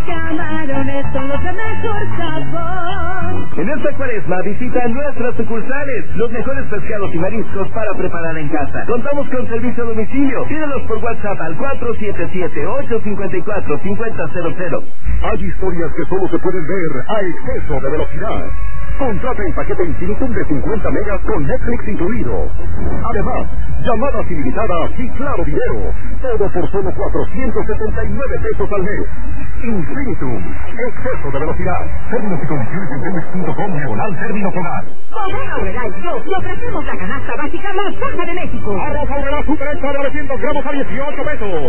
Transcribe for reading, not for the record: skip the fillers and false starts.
camarones son los de mejor sabor. En esta cuaresma visita nuestras sucursales, los mejores pescados y mariscos para preparar en casa. Contamos con servicio a domicilio. Pídelos por WhatsApp al 477-854-5000. Hay historias que solo se pueden ver a exceso de velocidad. Contrata el paquete Infinitum de 50 megas con Netflix incluido. Además, llamadas ilimitadas y claro video. Todo por solo 479 pesos al mes. Infinitum. Exceso de velocidad. Términos y condiciones en Telmex.com/término hogar. Con Aurrera Plus le ofrecemos la canasta básica más baja de México. Arroz Aurrera Super Extra de 900 gramos a 18 pesos.